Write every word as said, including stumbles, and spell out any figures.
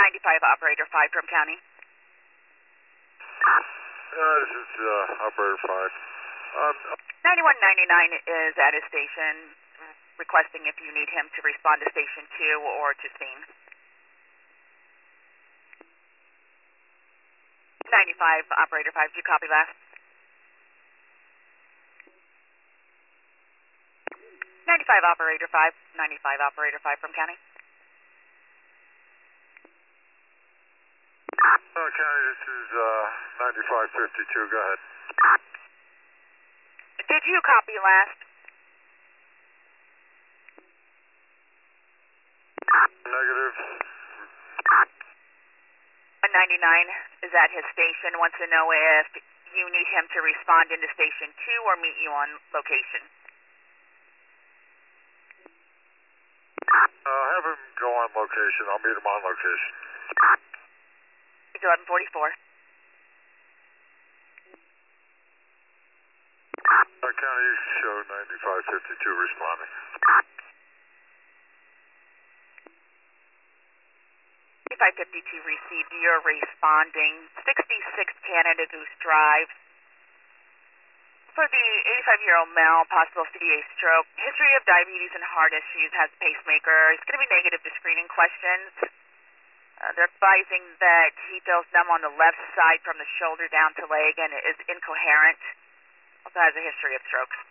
ninety-five, Operator five from County. Uh, this is uh, Operator five. Um, ninety-one ninety-nine is at his station, requesting if you need him to respond to Station two or to scene. ninety-five, Operator five, do you copy that? ninety-five, Operator five, ninety-five, Operator five from County. Uh, County, this is uh, ninety-five fifty-two, go ahead. Did you copy last? Negative. ninety-nine is at his station, wants to know if you need him to respond into Station two or meet you on location. Uh, have him go on location. I'll meet him on location. It's eleven forty-four. Uh, County, show ninety-five fifty-two responding. ninety-five fifty-two received. You're responding. sixty-six Canada Goose Drive. For the eighty-five-year-old male, possible C D A stroke, history of diabetes and heart issues, has pacemaker. It's going to be negative to screening questions. Uh, they're advising that he feels numb on the left side from the shoulder down to leg and is incoherent. Also has a history of stroke.